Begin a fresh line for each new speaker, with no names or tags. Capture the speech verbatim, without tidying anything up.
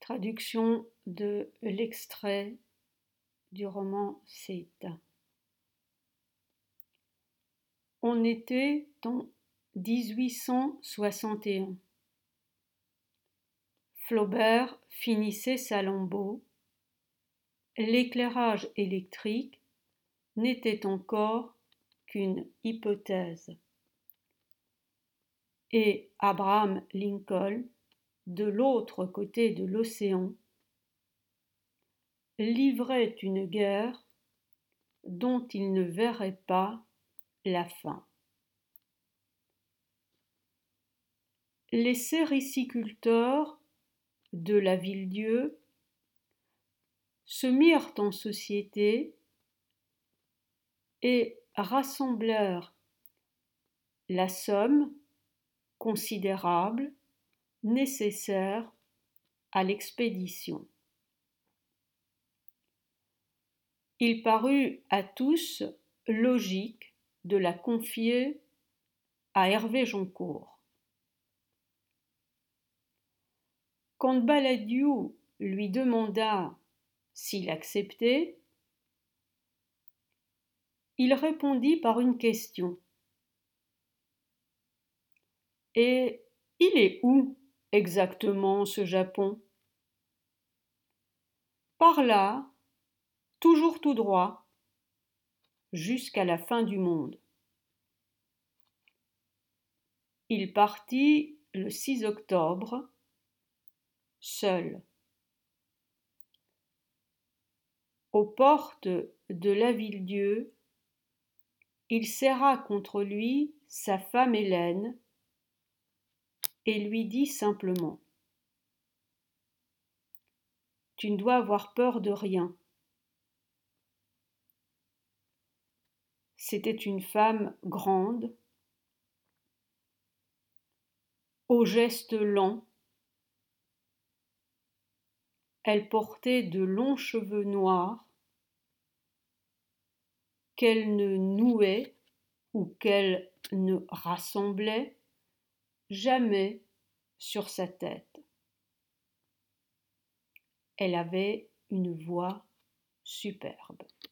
Traduction de l'extrait du roman Ceuta. On était en dix-huit cent soixante et un. Flaubert finissait Salammbô. L'éclairage électrique n'était encore qu'une hypothèse. Et Abraham Lincoln, de l'autre côté de l'océan, livrait une guerre dont il ne verrait pas la fin. Les sériciculteurs de la Ville-Dieu se mirent en société et rassemblèrent la somme considérable nécessaire à l'expédition. Il parut à tous logique de la confier à Hervé Joncour. Quand Balladur lui demanda s'il acceptait, il répondit par une question. « Et il est où exactement ce Japon ?»« Par là, toujours tout droit, jusqu'à la fin du monde. » Il partit le six octobre, seul. Aux portes de la Ville-Dieu, il serra contre lui sa femme Hélène et lui dit simplement : « Tu ne dois avoir peur de rien. » C'était une femme grande, aux gestes lents. Elle portait de longs cheveux noirs qu'elle ne nouait ou qu'elle ne rassemblait jamais sur sa tête. Elle avait une voix superbe.